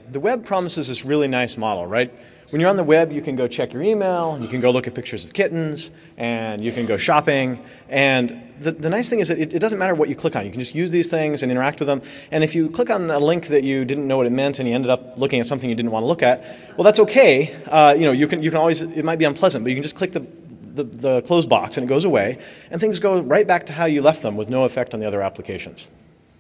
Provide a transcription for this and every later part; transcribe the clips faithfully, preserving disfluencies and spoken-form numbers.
the web promises this really nice model, right? When you're on the web, you can go check your email, and you can go look at pictures of kittens, and you can go shopping. And the, the nice thing is that it, it doesn't matter what you click on. You can just use these things and interact with them. And if you click on a link that you didn't know what it meant and you ended up looking at something you didn't want to look at, well, that's okay. Uh, you know, you can, you can always, it might be unpleasant, but you can just click the, the, the close box and it goes away, and things go right back to how you left them with no effect on the other applications.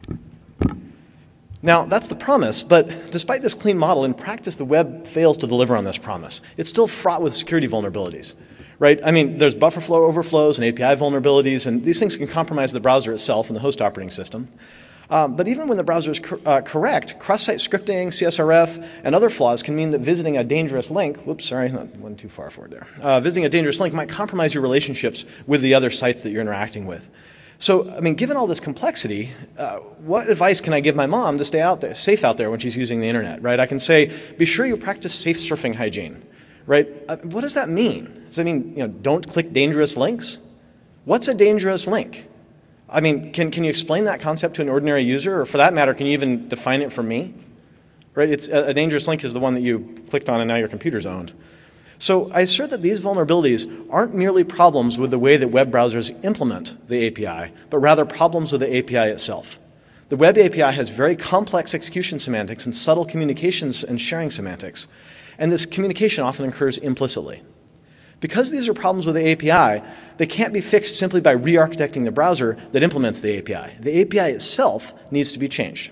Now, that's the promise, but despite this clean model, in practice, the web fails to deliver on this promise. It's still fraught with security vulnerabilities, right? I mean, there's buffer flow overflows and A P I vulnerabilities, and these things can compromise the browser itself and the host operating system. Um, but even when the browser is cor uh, correct, cross-site scripting, C S R F, and other flaws can mean that visiting a dangerous link, whoops, sorry, not, went too far forward there. Uh, visiting a dangerous link might compromise your relationships with the other sites that you're interacting with. So, I mean, given all this complexity, uh, what advice can I give my mom to stay out there, safe out there when she's using the internet, right? I can say, be sure you practice safe surfing hygiene, right? Uh, what does that mean? Does that mean, you know, don't click dangerous links? What's a dangerous link? I mean, can, can you explain that concept to an ordinary user? Or for that matter, can you even define it for me? Right? It's, a, a dangerous link is the one that you clicked on and now your computer's owned. So I assert that these vulnerabilities aren't merely problems with the way that web browsers implement the A P I, but rather problems with the A P I itself. The web A P I has very complex execution semantics and subtle communications and sharing semantics, and this communication often occurs implicitly. Because these are problems with the A P I, they can't be fixed simply by re-architecting the browser that implements the A P I. The A P I itself needs to be changed.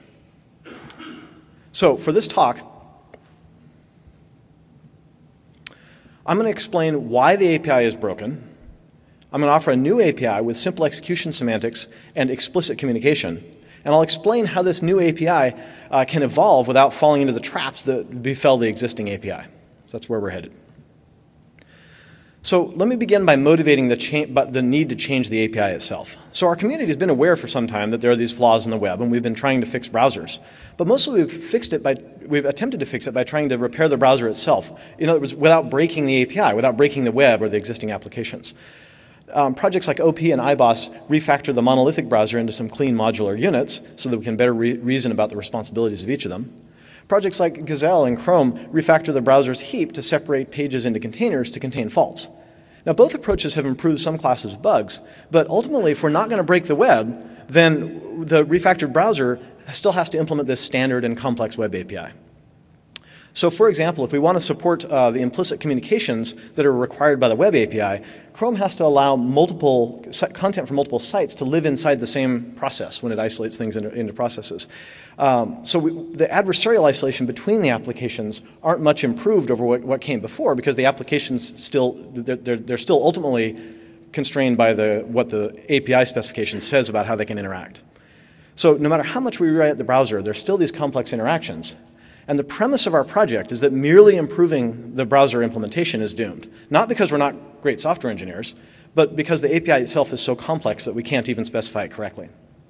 So for this talk, I'm going to explain why the A P I is broken. I'm going to offer a new A P I with simple execution semantics and explicit communication. And I'll explain how this new A P I uh, can evolve without falling into the traps that befell the existing A P I. So that's where we're headed. So let me begin by motivating the, the need to change the A P I itself. So our community has been aware for some time that there are these flaws in the web, and we've been trying to fix browsers. But mostly we've fixed it by, we've attempted to fix it by trying to repair the browser itself. In other words, without breaking the A P I, without breaking the web or the existing applications. Um, projects like O P and iBoss refactor the monolithic browser into some clean modular units so that we can better re reason about the responsibilities of each of them. Projects like Gazelle and Chrome refactor the browser's heap to separate pages into containers to contain faults. Now, both approaches have improved some classes of bugs, but ultimately, if we're not going to break the web, then the refactored browser still has to implement this standard and complex web A P I. So for example, if we want to support uh, the implicit communications that are required by the web A P I, Chrome has to allow multiple content from multiple sites to live inside the same process when it isolates things into, into processes. Um, so we, the adversarial isolation between the applications aren't much improved over what, what came before, because the applications still, they're, they're, they're still ultimately constrained by the, what the A P I specification says about how they can interact. So no matter how much we rewrite the browser, there's still these complex interactions. And the premise of our project is that merely improving the browser implementation is doomed. Not because we're not great software engineers, but because the A P I itself is so complex that we can't even specify it correctly.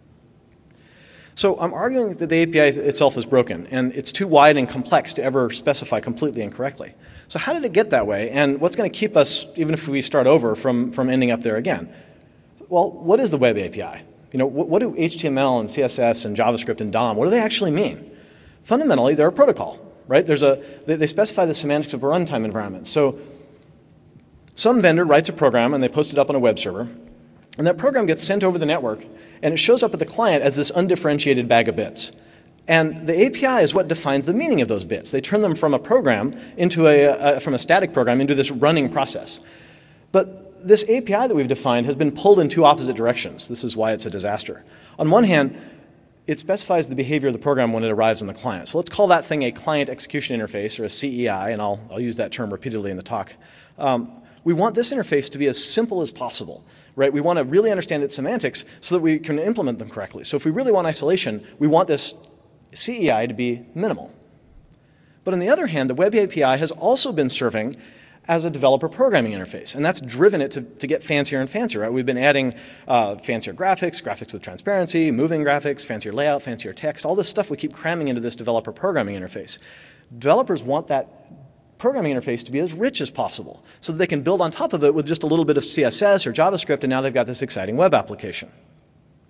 So I'm arguing that the A P I itself is broken, and it's too wide and complex to ever specify completely and correctly. So how did it get that way, and what's going to keep us, even if we start over, from, from ending up there again? Well, what is the web A P I? You know, what, what do H T M L and C S S and JavaScript and D O M, what do they actually mean? Fundamentally, they're a protocol, right? There's a, they, they specify the semantics of a runtime environment. So some vendor writes a program, and they post it up on a web server, and that program gets sent over the network, and it shows up at the client as this undifferentiated bag of bits. And the A P I is what defines the meaning of those bits. They turn them from a program into a, a from a static program into this running process. But this A P I that we've defined has been pulled in two opposite directions. This is why it's a disaster. On one hand, it specifies the behavior of the program when it arrives on the client. So let's call that thing a client execution interface, or a C E I, and I'll, I'll use that term repeatedly in the talk. Um, we want this interface to be as simple as possible. Right? We want to really understand its semantics so that we can implement them correctly. So if we really want isolation, we want this C E I to be minimal. But on the other hand, the web A P I has also been serving as a developer programming interface, and that's driven it to, to get fancier and fancier. Right? We've been adding uh, fancier graphics, graphics with transparency, moving graphics, fancier layout, fancier text, all this stuff we keep cramming into this developer programming interface. Developers want that programming interface to be as rich as possible so that they can build on top of it with just a little bit of C S S or JavaScript, and now they've got this exciting web application.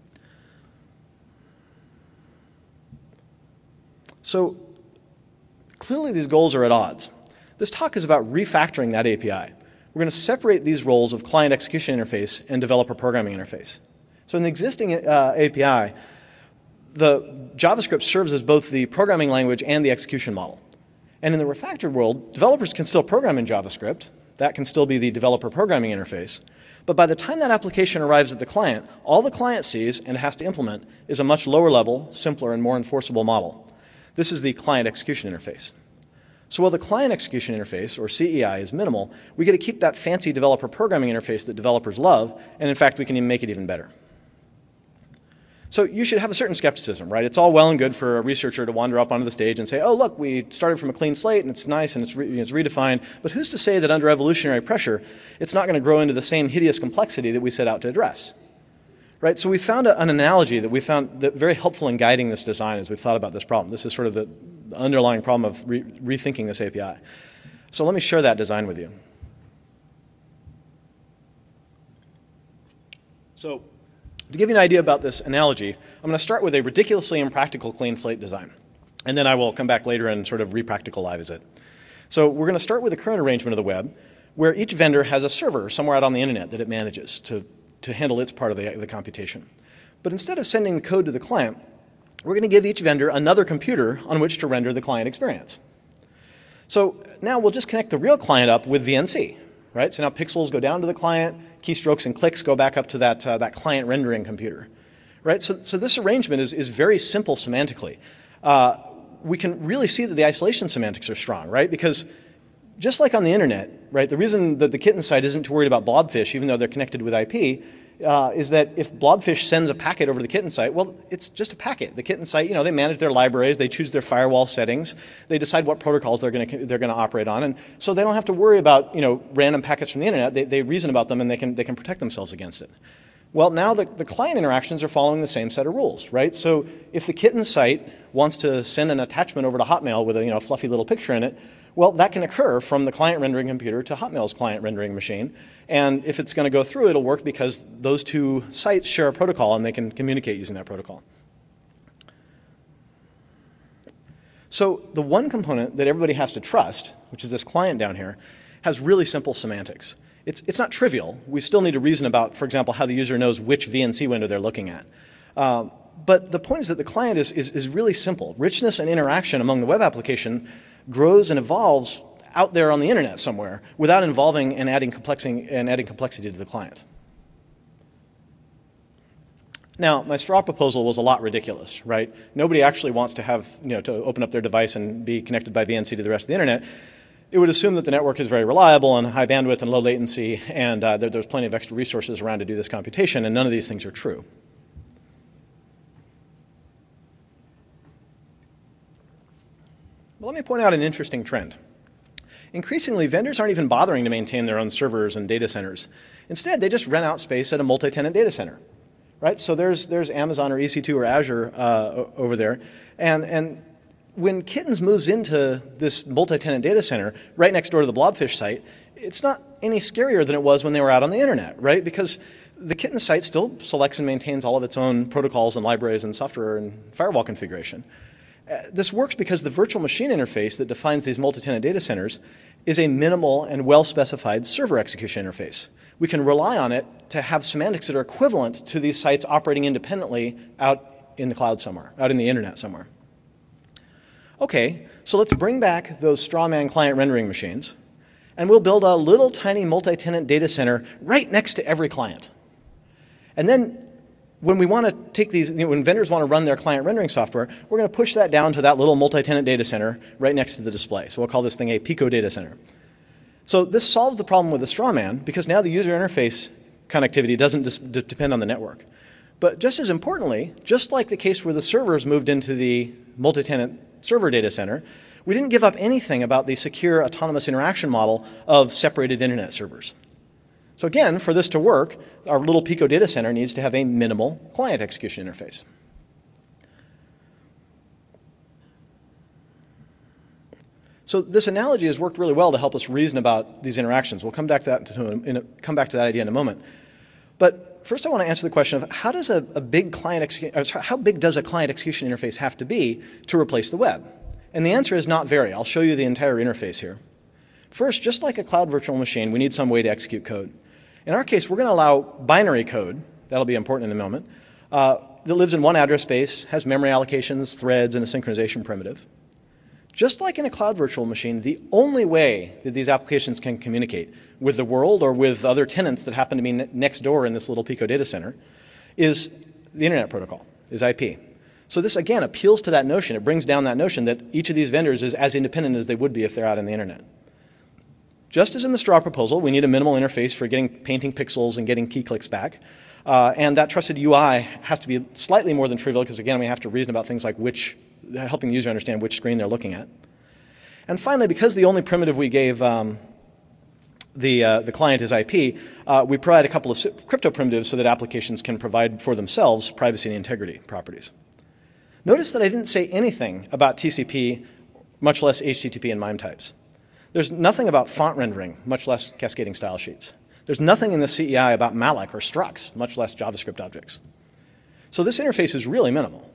So Clearly, these goals are at odds. This talk is about refactoring that A P I. We're going to separate these roles of client execution interface and developer programming interface. So in the existing uh, A P I, the JavaScript serves as both the programming language and the execution model. And in the refactored world, developers can still program in JavaScript. That can still be the developer programming interface. But by the time that application arrives at the client, all the client sees and has to implement is a much lower level, simpler, and more enforceable model. This is the client execution interface. So while the client execution interface, or C E I, is minimal, we get to keep that fancy developer programming interface that developers love, and in fact, we can even make it even better. So you should have a certain skepticism, right? It's all well and good for a researcher to wander up onto the stage and say, oh, look, we started from a clean slate, and it's nice, and it's, re it's redefined, but who's to say that under evolutionary pressure, it's not going to grow into the same hideous complexity that we set out to address? Right? So we found a, an analogy that we found that very helpful in guiding this design as we've thought about this problem. This is sort of the the underlying problem of re rethinking this A P I. So let me share that design with you. So to give you an idea about this analogy, I'm going to start with a ridiculously impractical clean slate design. And then I will come back later and sort of re-practicalize it. So we're going to start with the current arrangement of the web, where each vendor has a server somewhere out on the internet that it manages to, to handle its part of the, the computation. But instead of sending the code to the client, we're going to give each vendor another computer on which to render the client experience. So now we'll just connect the real client up with V N C, right? So now pixels go down to the client, keystrokes and clicks go back up to that, uh, that client rendering computer, right? So, so this arrangement is, is very simple semantically. Uh, we can really see that the isolation semantics are strong, right? Because just like on the internet, right, the reason that the kitten site isn't too worried about Blobfish, even though they're connected with I P, Uh, is that if Blobfish sends a packet over to the kitten site, well, it's just a packet. The kitten site, you know, they manage their libraries, they choose their firewall settings, they decide what protocols they're going to they're going to operate on, and so they don't have to worry about, you know, random packets from the internet. They, they reason about them and they can they can protect themselves against it. Well, now the, the client interactions are following the same set of rules, right? So if the kitten site wants to send an attachment over to Hotmail with a, you know, fluffy little picture in it, well, that can occur from the client rendering computer to Hotmail's client rendering machine. And if it's going to go through, it'll work because those two sites share a protocol and they can communicate using that protocol. So the one component that everybody has to trust, which is this client down here, has really simple semantics. It's, it's not trivial. We still need to reason about, for example, how the user knows which V N C window they're looking at. Um, but the point is that the client is, is, is really simple. Richness and interaction among the web application grows and evolves out there on the internet somewhere without involving and adding complexity, and adding complexity to the client. Now, my straw proposal was a lot ridiculous, right? Nobody actually wants to have, you know, to open up their device and be connected by V N C to the rest of the internet. It would assume that the network is very reliable and high bandwidth and low latency, and uh, there, there's plenty of extra resources around to do this computation, and none of these things are true. Well, let me point out an interesting trend. Increasingly, vendors aren't even bothering to maintain their own servers and data centers. Instead, they just rent out space at a multi-tenant data center, right? So there's, there's Amazon or E C two or Azure uh, over there, and, and when Kittens moves into this multi-tenant data center right next door to the Blobfish site, it's not any scarier than it was when they were out on the internet, right? Because the Kitten site still selects and maintains all of its own protocols and libraries and software and firewall configuration. Uh, this works because the virtual machine interface that defines these multi-tenant data centers is a minimal and well-specified server execution interface. We can rely on it to have semantics that are equivalent to these sites operating independently out in the cloud somewhere, out in the internet somewhere. Okay, so let's bring back those strawman client rendering machines, and we'll build a little tiny multi-tenant data center right next to every client. And then when we want to take these, you know, when vendors want to run their client rendering software, we're going to push that down to that little multi-tenant data center right next to the display. So we'll call this thing a Pico data center. So this solves the problem with the strawman because now the user interface connectivity doesn't depend on the network. But just as importantly, just like the case where the servers moved into the multi-tenant server data center, we didn't give up anything about the secure autonomous interaction model of separated internet servers. So again, for this to work, our little Pico data center needs to have a minimal client execution interface. So this analogy has worked really well to help us reason about these interactions. We'll come back to that, to, in a, come back to that idea in a moment. But first I want to answer the question of how does a, a big client execution, how big does a client execution interface have to be to replace the web? And the answer is not very. I'll show you the entire interface here. First, just like a cloud virtual machine, we need some way to execute code. In our case, we're going to allow binary code, that'll be important in a moment, uh, that lives in one address space, has memory allocations, threads, and a synchronization primitive. Just like in a cloud virtual machine, the only way that these applications can communicate with the world or with other tenants that happen to be ne next door in this little Pico data center is the Internet Protocol, is I P. So this, again, appeals to that notion. It brings down that notion that each of these vendors is as independent as they would be if they're out on the Internet. Just as in the straw proposal, we need a minimal interface for getting painting pixels and getting key clicks back. Uh, and that trusted U I has to be slightly more than trivial because, again, we have to reason about things like which, helping the user understand which screen they're looking at. And finally, because the only primitive we gave um, the, uh, the client is I P, uh, we provide a couple of crypto primitives so that applications can provide for themselves privacy and integrity properties. Notice that I didn't say anything about T C P, much less H T T P and MIME types. There's nothing about font rendering, much less cascading style sheets. There's nothing in the C E I about malloc or structs, much less JavaScript objects. So this interface is really minimal.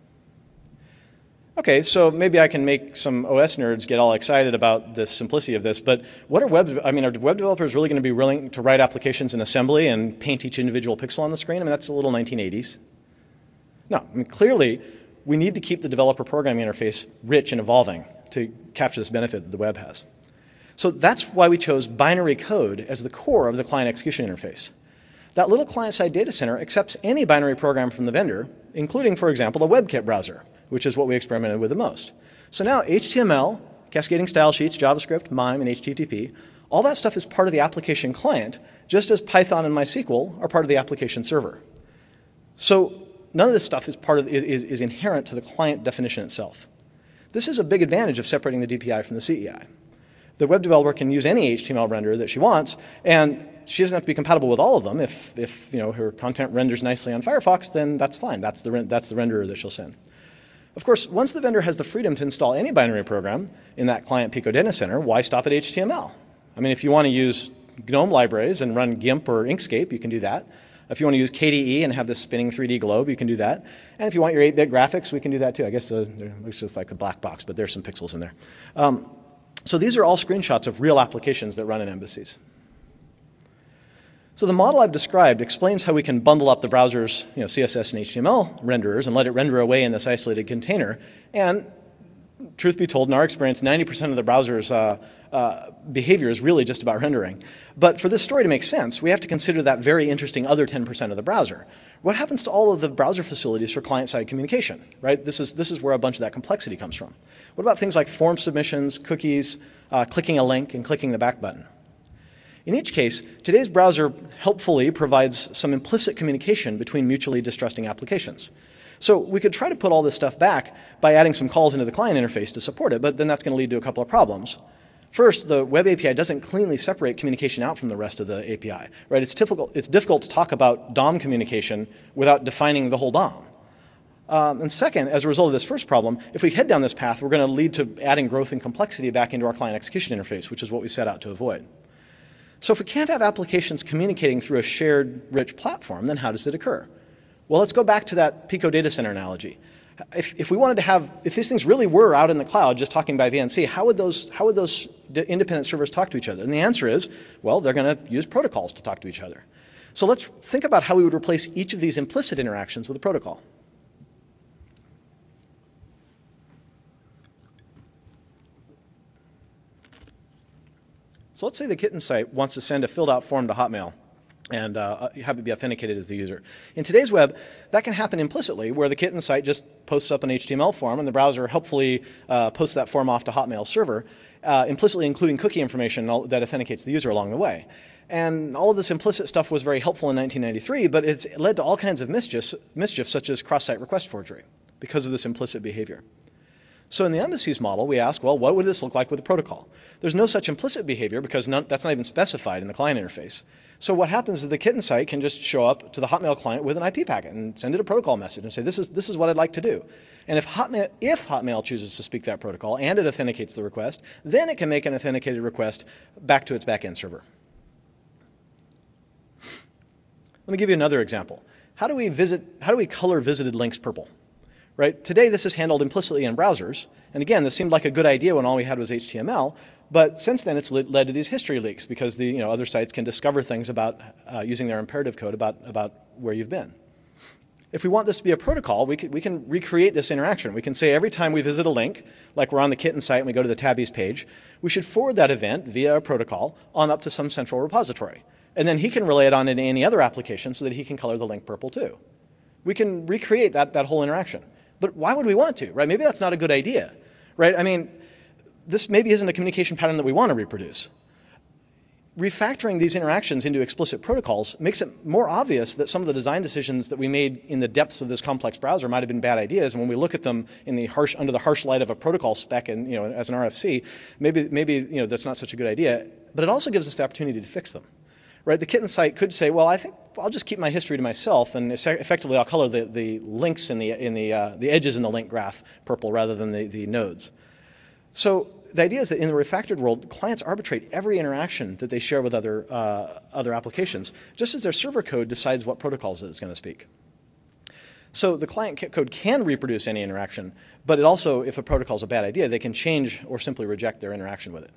Okay, so maybe I can make some O S nerds get all excited about the simplicity of this, but what are web, I mean, are web developers really going to be willing to write applications in assembly and paint each individual pixel on the screen? I mean, that's a little nineteen eighties. No, I mean, clearly, we need to keep the developer programming interface rich and evolving to capture this benefit that the web has. So that's why we chose binary code as the core of the client execution interface. That little client-side data center accepts any binary program from the vendor, including, for example, a WebKit browser, which is what we experimented with the most. So now H T M L, cascading style sheets, JavaScript, MIME, and H T T P, all that stuff is part of the application client, just as Python and MySQL are part of the application server. So none of this stuff is, part of, is, is inherent to the client definition itself. This is a big advantage of separating the D P I from the C E I. The web developer can use any H T M L renderer that she wants, and she doesn't have to be compatible with all of them. If, if you know, her content renders nicely on Firefox, then that's fine. That's the, that's the renderer that she'll send. Of course, once the vendor has the freedom to install any binary program in that client Pico data center, why stop at H T M L? I mean, if you want to use GNOME libraries and run GIMP or Inkscape, you can do that. If you want to use K D E and have this spinning three D globe, you can do that. And if you want your eight bit graphics, we can do that too. I guess uh, it looks just like a black box, but there's some pixels in there. Um, so these are all screenshots of real applications that run in Embassies. So the model I've described explains how we can bundle up the browser's you know, C S S and H T M L renderers and let it render away in this isolated container. And truth be told, in our experience, ninety percent of the browser's uh, uh, behavior is really just about rendering. But for this story to make sense, we have to consider that very interesting other ten percent of the browser. What happens to all of the browser facilities for client-side communication, right? This is, this is where a bunch of that complexity comes from. What about things like form submissions, cookies, uh, clicking a link, and clicking the back button? In each case, today's browser helpfully provides some implicit communication between mutually distrusting applications. So we could try to put all this stuff back by adding some calls into the client interface to support it, but then that's going to lead to a couple of problems. First, the web A P I doesn't cleanly separate communication out from the rest of the A P I. Right? It's difficult, it's difficult to talk about D O M communication without defining the whole D O M. Um, and second, as a result of this first problem, if we head down this path, we're going to lead to adding growth and complexity back into our client execution interface, which is what we set out to avoid. So if we can't have applications communicating through a shared rich platform, then how does it occur? Well, let's go back to that Pico data center analogy. If, if we wanted to have, if these things really were out in the cloud just talking by V N C, how would those, how would those independent servers talk to each other? And the answer is, well, they're going to use protocols to talk to each other. So let's think about how we would replace each of these implicit interactions with a protocol. So let's say the Kitten site wants to send a filled out form to Hotmail and uh, have it be authenticated as the user. In today's web, that can happen implicitly, where the Kitten site just posts up an H T M L form and the browser helpfully uh, posts that form off to Hotmail's server, uh, implicitly including cookie information that authenticates the user along the way. And all of this implicit stuff was very helpful in nineteen ninety-three, but it's led to all kinds of mischief, mischief such as cross-site request forgery because of this implicit behavior. So in the Embassies model, we ask, well, what would this look like with a protocol? There's no such implicit behavior because none, that's not even specified in the client interface. So what happens is the Kitten site can just show up to the Hotmail client with an I P packet and send it a protocol message and say, this is, this is what I'd like to do. And if Hotmail, if Hotmail chooses to speak that protocol and it authenticates the request, then it can make an authenticated request back to its backend server. Let me give you another example. How do we visit, how do we color visited links purple? right? Today, this is handled implicitly in browsers. And again, this seemed like a good idea when all we had was H T M L. But since then, it's led to these history leaks because the you know, other sites can discover things about uh, using their imperative code about, about where you've been. If we want this to be a protocol, we can, we can recreate this interaction. We can say every time we visit a link, like we're on the kitten site and we go to the Tabbies page, we should forward that event via a protocol on up to some central repository. And then he can relay it on into any other application so that he can color the link purple too. We can recreate that, that whole interaction. But why would we want to, right? Maybe that's not a good idea, right? I mean, this maybe isn't a communication pattern that we want to reproduce. Refactoring these interactions into explicit protocols makes it more obvious that some of the design decisions that we made in the depths of this complex browser might have been bad ideas. And when we look at them in the harsh, under the harsh light of a protocol spec and you know, as an R F C, maybe, maybe you know, that's not such a good idea. But it also gives us the opportunity to fix them. Right? The kitten site could say, well, I think I'll just keep my history to myself, and effectively I'll color the, the links in the, in the, uh, the edges in the link graph purple rather than the, the nodes. So the idea is that in the refactored world, clients arbitrate every interaction that they share with other, uh, other applications, just as their server code decides what protocols it's going to speak. So the client code can reproduce any interaction, but it also, if a protocol is a bad idea, they can change or simply reject their interaction with it.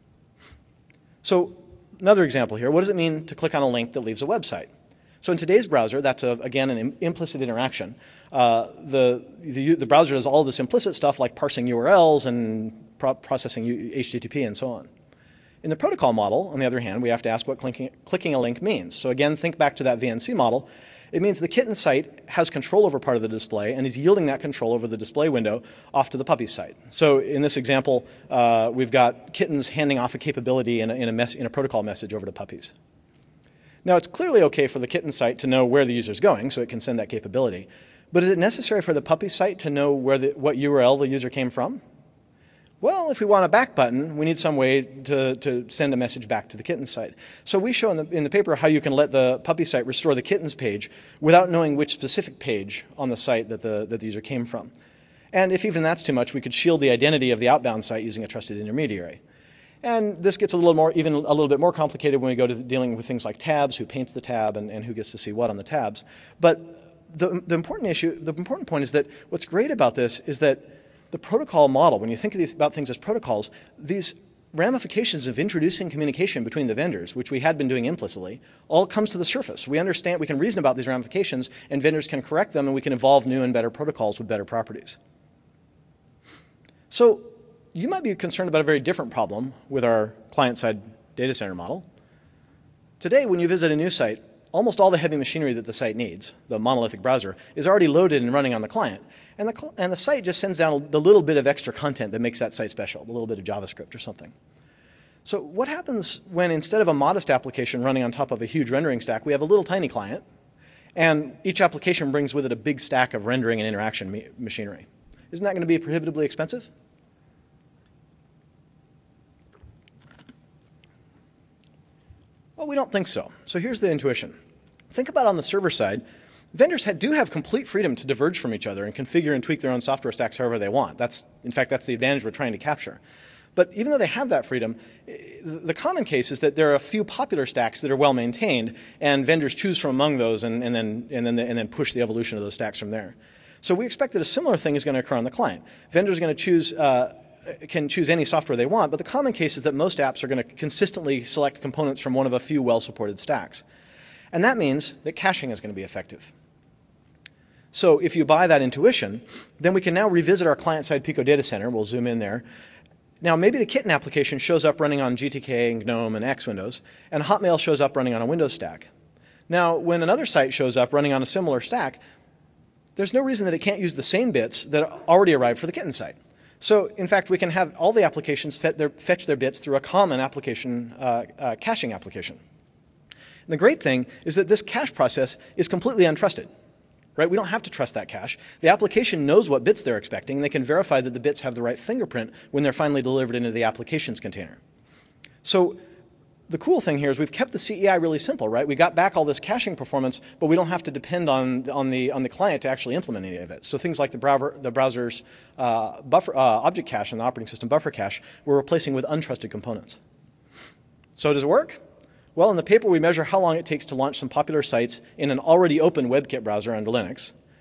So another example here, what does it mean to click on a link that leaves a website? So in today's browser, that's, a, again, an im implicit interaction. Uh, the, the, the browser does all of this implicit stuff like parsing U R Ls and pro processing H T T P and so on. In the protocol model, on the other hand, we have to ask what clicking, clicking a link means. So again, think back to that V N C model. It means the kitten site has control over part of the display and is yielding that control over the display window off to the puppy site. So in this example, uh, we've got kittens handing off a capability in a, in, a mess, in a protocol message over to puppies. Now, it's clearly OK for the kitten site to know where the user is going, so it can send that capability. But is it necessary for the puppy site to know where the, what U R L the user came from? Well, if we want a back button, we need some way to, to send a message back to the kitten site. So we show in the, in the paper how you can let the puppy site restore the kittens page without knowing which specific page on the site that the, that the user came from. And if even that's too much, we could shield the identity of the outbound site using a trusted intermediary. And this gets a little more, even a little bit more complicated when we go to dealing with things like tabs, who paints the tab and, and who gets to see what on the tabs. But the, the important issue, the important point is that what's great about this is that the protocol model, when you think of these, about things as protocols, these ramifications of introducing communication between the vendors, which we had been doing implicitly, all comes to the surface. We understand, we can reason about these ramifications, and vendors can correct them, and we can evolve new and better protocols with better properties. So you might be concerned about a very different problem with our client-side data center model. Today, when you visit a new site, almost all the heavy machinery that the site needs, the monolithic browser, is already loaded and running on the client. And the, and the site just sends down the little bit of extra content that makes that site special, a little bit of JavaScript or something. So what happens when instead of a modest application running on top of a huge rendering stack, we have a little tiny client, and each application brings with it a big stack of rendering and interaction machinery? Isn't that going to be prohibitively expensive? Well, we don't think so. So here's the intuition. Think about on the server side, vendors do have complete freedom to diverge from each other and configure and tweak their own software stacks however they want. That's, in fact, that's the advantage we're trying to capture. But even though they have that freedom, the common case is that there are a few popular stacks that are well maintained, and vendors choose from among those and, and, then, and, then, and then push the evolution of those stacks from there. So we expect that a similar thing is going to occur on the client. Vendors are going to choose uh, can choose any software they want, but the common case is that most apps are going to consistently select components from one of a few well-supported stacks. And that means that caching is going to be effective. So if you buy that intuition, then we can now revisit our client-side Pico data center. We'll zoom in there. Now, maybe the kitten application shows up running on G T K and GNOME and X Windows, and Hotmail shows up running on a Windows stack. Now, when another site shows up running on a similar stack, there's no reason that it can't use the same bits that already arrived for the kitten site. So, in fact, we can have all the applications fet their, fetch their bits through a common application, uh, uh, caching application. And the great thing is that this cache process is completely untrusted. Right? We don't have to trust that cache. The application knows what bits they're expecting, and they can verify that the bits have the right fingerprint when they're finally delivered into the applications container. So the cool thing here is we've kept the C E I really simple, right? We got back all this caching performance, but we don't have to depend on, on, the, on the client to actually implement any of it. So things like the, browser, the browser's uh, buffer, uh, object cache and the operating system buffer cache we're replacing with untrusted components. So does it work? Well, in the paper, we measure how long it takes to launch some popular sites in an already open WebKit browser under Linux.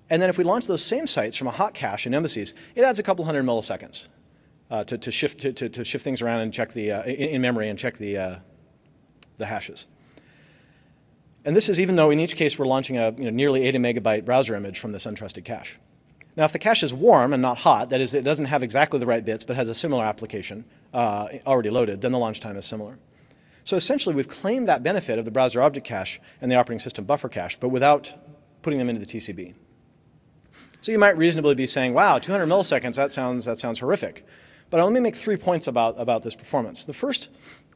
And then if we launch those same sites from a hot cache in Embassy's, it adds a couple hundred milliseconds uh, to, to, shift, to, to, to shift things around and check the, uh, in, in memory and check the, uh, the hashes. And this is even though in each case we're launching a you know, nearly eighty megabyte browser image from this untrusted cache. Now if the cache is warm and not hot, that is it doesn't have exactly the right bits but has a similar application uh, already loaded, then the launch time is similar. So essentially we've claimed that benefit of the browser object cache and the operating system buffer cache, but without putting them into the T C B. So you might reasonably be saying, wow, two hundred milliseconds, that sounds, that sounds horrific. But let me make three points about, about this performance. The first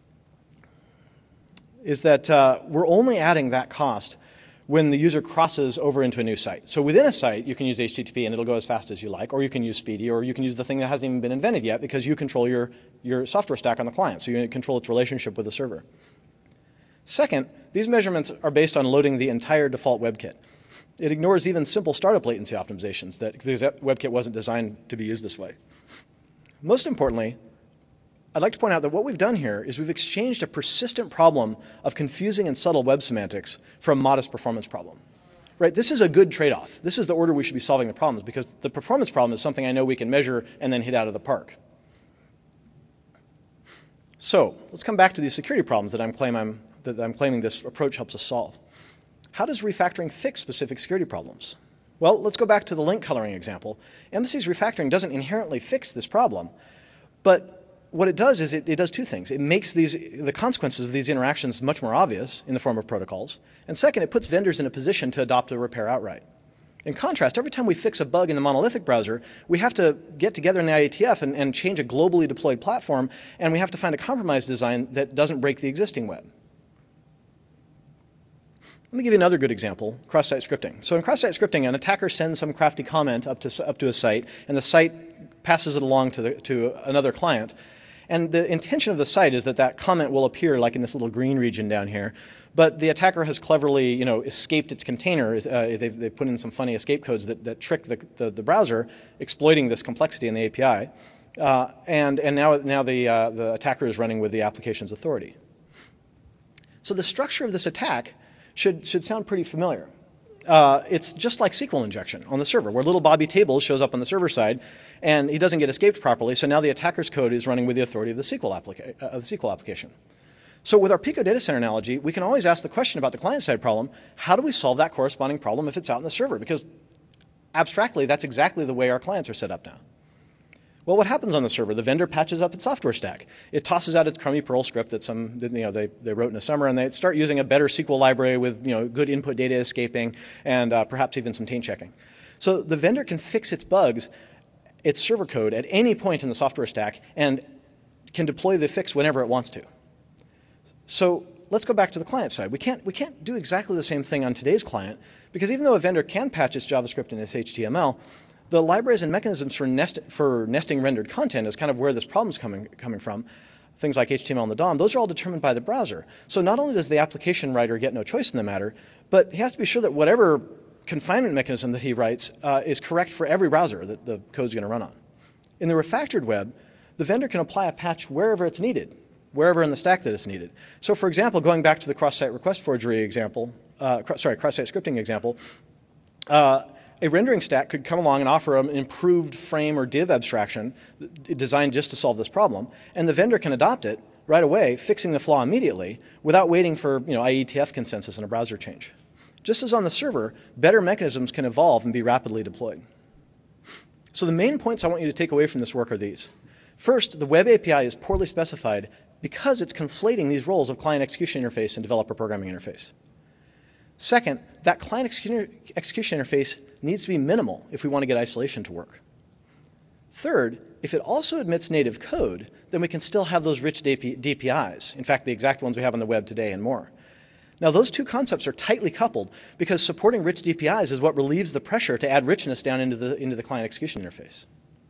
is that uh, we're only adding that cost when the user crosses over into a new site. So within a site, you can use H T T P and it'll go as fast as you like, or you can use Speedy, or you can use the thing that hasn't even been invented yet because you control your, your software stack on the client, so you control its relationship with the server. Second, these measurements are based on loading the entire default WebKit. It ignores even simple startup latency optimizations that, because that WebKit wasn't designed to be used this way. Most importantly, I'd like to point out that what we've done here is we've exchanged a persistent problem of confusing and subtle web semantics for a modest performance problem. Right? This is a good trade-off. This is the order we should be solving the problems because the performance problem is something I know we can measure and then hit out of the park. So let's come back to these security problems that I'm, claim I'm, that I'm claiming this approach helps us solve. How does refactoring fix specific security problems? Well, let's go back to the link coloring example. Embassy's refactoring doesn't inherently fix this problem, but what it does is it, it does two things. It makes these, the consequences of these interactions much more obvious in the form of protocols. And second, it puts vendors in a position to adopt a repair outright. In contrast, every time we fix a bug in the monolithic browser, we have to get together in the I A T F and, and change a globally deployed platform, and we have to find a compromise design that doesn't break the existing web. Let me give you another good example, cross-site scripting. So in cross-site scripting, an attacker sends some crafty comment up to, up to a site, and the site passes it along to, the, to another client. And the intention of the site is that that comment will appear like in this little green region down here. But the attacker has cleverly you know, escaped its container. Uh, they've, they've put in some funny escape codes that, that trick the, the, the browser, exploiting this complexity in the A P I. Uh, and and now, now the, uh, the attacker is running with the application's authority. So the structure of this attack should, should sound pretty familiar. Uh, it's just like S Q L injection on the server, where little Bobby Tables shows up on the server side, and he doesn't get escaped properly, so now the attacker's code is running with the authority of the S Q L, applica uh, the S Q L application. So with our Pico data center analogy, we can always ask the question about the client-side problem, how do we solve that corresponding problem if it's out in the server? Because abstractly, that's exactly the way our clients are set up now. Well, what happens on the server? The vendor patches up its software stack. It tosses out its crummy Perl script that some, you know, they, they wrote in the summer, and they start using a better S Q L library with you know, good input data escaping and uh, perhaps even some taint checking. So the vendor can fix its bugs, its server code, at any point in the software stack and can deploy the fix whenever it wants to. So let's go back to the client side. We can't, we can't do exactly the same thing on today's client because even though a vendor can patch its JavaScript and its H T M L, the libraries and mechanisms for, nest, for nesting rendered content is kind of where this problem is coming, coming from. Things like H T M L and the D O M, those are all determined by the browser. So not only does the application writer get no choice in the matter, but he has to be sure that whatever confinement mechanism that he writes uh, is correct for every browser that the code's going to run on. In the refactored web, the vendor can apply a patch wherever it's needed, wherever in the stack that it's needed. So for example, going back to the cross-site request forgery example, uh, cr sorry, cross-site scripting example, uh, a rendering stack could come along and offer an improved frame or div abstraction designed just to solve this problem, and the vendor can adopt it right away, fixing the flaw immediately without waiting for you know, I E T F consensus and a browser change. Just as on the server, better mechanisms can evolve and be rapidly deployed. So the main points I want you to take away from this work are these. First, the web A P I is poorly specified because it's conflating these roles of client execution interface and developer programming interface. Second, that client execution interface needs to be minimal if we want to get isolation to work. Third, if it also admits native code, then we can still have those rich D P Is, in fact, the exact ones we have on the web today and more. Now, those two concepts are tightly coupled because supporting rich D P Is is what relieves the pressure to add richness down into the, into the client execution interface.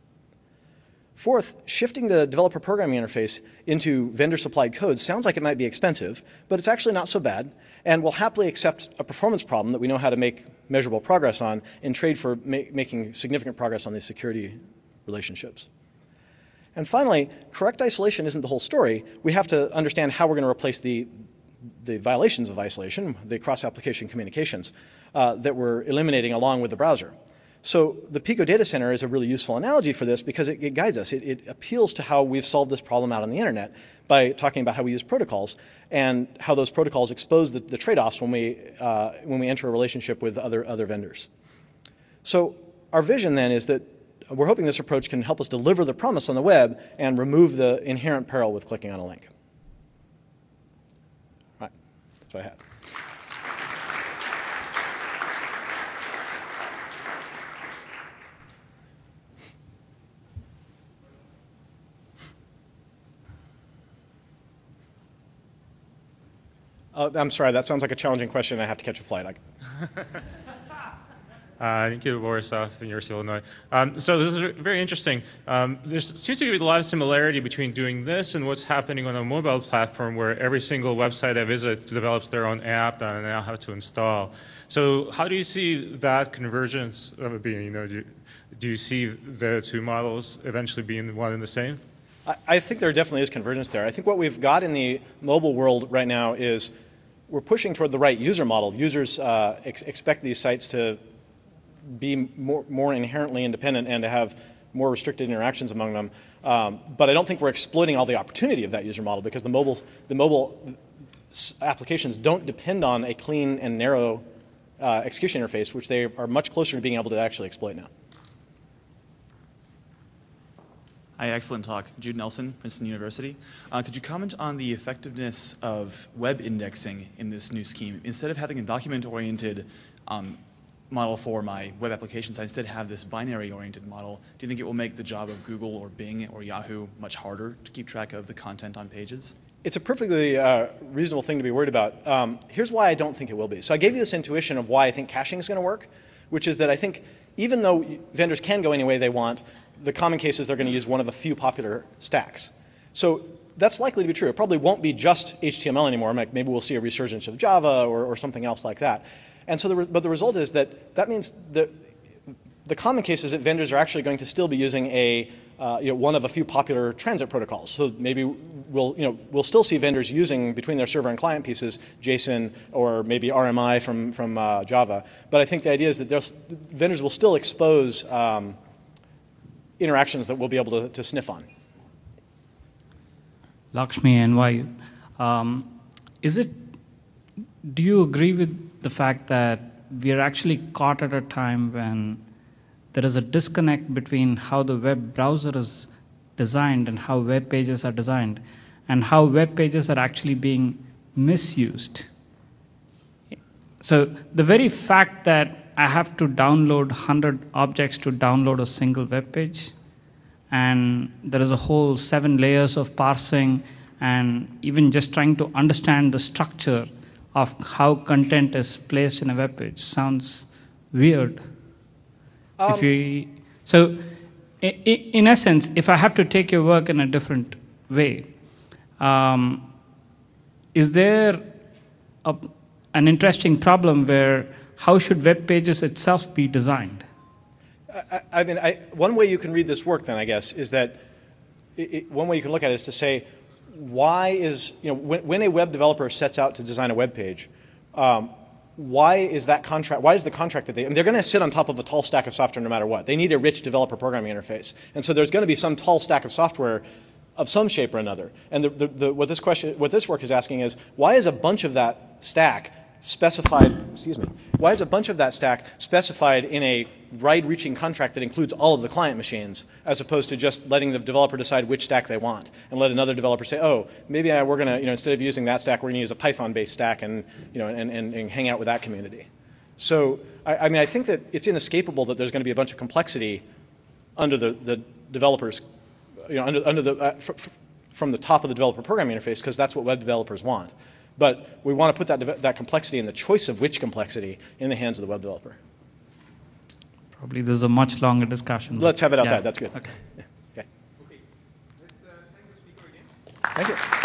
Fourth, shifting the developer programming interface into vendor-supplied code sounds like it might be expensive, but it's actually not so bad, and we'll happily accept a performance problem that we know how to make measurable progress on in trade for ma making significant progress on these security relationships. And finally, correct isolation isn't the whole story. We have to understand how we're going to replace the, the violations of isolation, the cross-application communications, uh, that we're eliminating along with the browser. So the Pico data center is a really useful analogy for this because it, it guides us. It, it appeals to how we've solved this problem out on the internet by talking about how we use protocols and how those protocols expose the, the trade-offs when we, uh, when we enter a relationship with other, other vendors. So our vision then is that we're hoping this approach can help us deliver the promise on the web and remove the inherent peril with clicking on a link. All right, that's what I have. Uh, I'm sorry, that sounds like a challenging question. I have to catch a flight. I... uh, thank you, Borisov, University of Illinois. Um, so this is very interesting. Um, there seems to be a lot of similarity between doing this and what's happening on a mobile platform where every single website I visit develops their own app that I now have to install. So how do you see that convergence of it being? You know, do, do you see the two models eventually being one and the same? I think there definitely is convergence there. I think what we've got in the mobile world right now is we're pushing toward the right user model. Users uh, ex expect these sites to be more, more inherently independent and to have more restricted interactions among them. Um, but I don't think we're exploiting all the opportunity of that user model because the mobile, the mobile applications don't depend on a clean and narrow uh, execution interface, which they are much closer to being able to actually exploit now. Hi, excellent talk. Jude Nelson, Princeton University. Uh, could you comment on the effectiveness of web indexing in this new scheme? Instead of having a document-oriented um, model for my web applications, I instead have this binary-oriented model. Do you think it will make the job of Google or Bing or Yahoo much harder to keep track of the content on pages? It's a perfectly uh, reasonable thing to be worried about. Um, here's why I don't think it will be. So I gave you this intuition of why I think caching is going to work, which is that I think even though vendors can go any way they want, the common case is they're going to use one of a few popular stacks. So that's likely to be true. It probably won't be just H T M L anymore. Maybe we'll see a resurgence of Java or, or something else like that. And so, the, but the result is that that means that the common case is that vendors are actually going to still be using a uh, you know, one of a few popular transit protocols. So maybe we'll you know we'll still see vendors using between their server and client pieces JSON or maybe R M I from from uh, Java. But I think the idea is that vendors will still expose Um, interactions that we'll be able to, to sniff on. Lakshmi, N Y U. Um, is it, do you agree with the fact that we are actually caught at a time when there is a disconnect between how the web browser is designed and how web pages are designed, and how web pages are actually being misused? So the very fact that I have to download one hundred objects to download a single web page, and there is a whole seven layers of parsing and even just trying to understand the structure of how content is placed in a web page sounds weird. Um, if you, so in essence, if I have to take your work in a different way, um, is there a, an interesting problem where how should web pages itself be designed? I, I mean, I, one way you can read this work then, I guess, is that it, it, one way you can look at it is to say, why is, you know, when, when a web developer sets out to design a web page, um, why is that contract, why is the contract that they, I mean, they're going to sit on top of a tall stack of software no matter what. They need a rich developer programming interface. And so there's going to be some tall stack of software of some shape or another. And the, the, the, what this question, what this work is asking is, why is a bunch of that stack specified, excuse me, why is a bunch of that stack specified in a wide-reaching contract that includes all of the client machines, as opposed to just letting the developer decide which stack they want, and let another developer say, oh, maybe I, we're going to, you know, instead of using that stack, we're going to use a Python-based stack and, you know, and, and, and hang out with that community. So, I, I mean, I think that it's inescapable that there's going to be a bunch of complexity under the, the developers, you know, under, under the, uh, fr fr from the top of the developer programming interface, because that's what web developers want. But we want to put that, that complexity and the choice of which complexity in the hands of the web developer. Probably there's a much longer discussion. Let's have it outside. Yeah. That's good. Okay. Okay. Okay. Let's uh, thank the speaker again. Thank you.